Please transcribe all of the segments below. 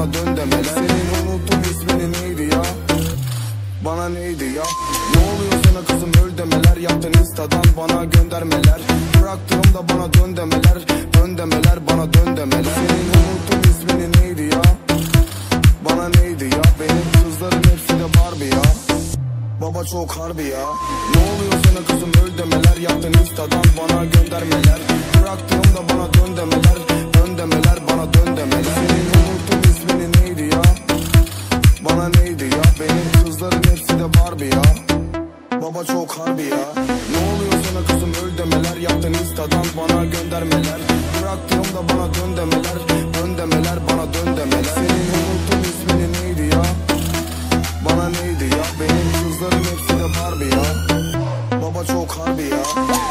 bana dön demeler. Senin unuttum ismini neydi ya? Bana neydi ya? Ne oluyor sana kızım öl demeler. Yaptın instadan bana göndermeler. Bıraktığımda bana dön demeler. Dön demeler bana dön demeler. Senin unuttum ismini neydi ya? Bana neydi ya? Benim kızların hepsi de Barbie ya. Baba çok harbi ya. Ne oluyor sana kızım öl demeler. Yaptın instadan bana göndermeler. Bıraktığımda bana dön demeler. Dön demeler bana dön demeler. Senin unuttum ismini neydi ya? Bana neydi ya? Benim kızların hepsi de Barbie ya. Baba çok harbi ya. Ne oluyor sana kızım öl demeler. Yaptın instadan bana göndermeler. Bıraktığımda bana dön demeler. Dön demeler bana dön demeler. Senin unuttum ismini neydi ya? Bana neydi ya? Benim kızların hepsi de Barbie ya. Baba çok harbi ya.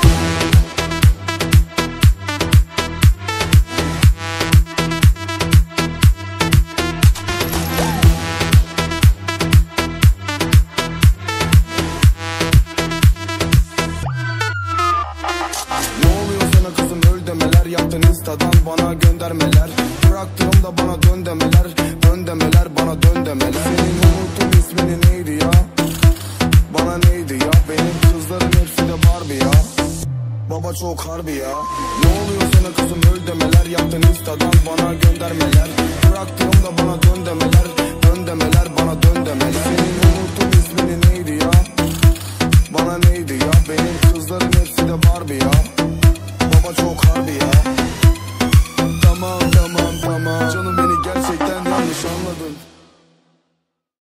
Yaptın instadan bana göndermeler. Bıraktığımda bana dön demeler. Dön demeler bana dön demeler. Senin unuttum ismini neydi ya? Bana neydi ya? Benim kızların hepsi de Barbie ya. Baba çok harbi ya. Ne oluyor sana kızım öl demeler. Yaptın instadan bana göndermeler. Bıraktığımda bana dön demeler. Dön demeler bana dön demeler. Senin unuttum ismini neydi ya? Bana neydi ya? Benim kızların hepsi de Barbie ya. Baba çok harbi ya. Tamam canım beni gerçekten yanlış anladın.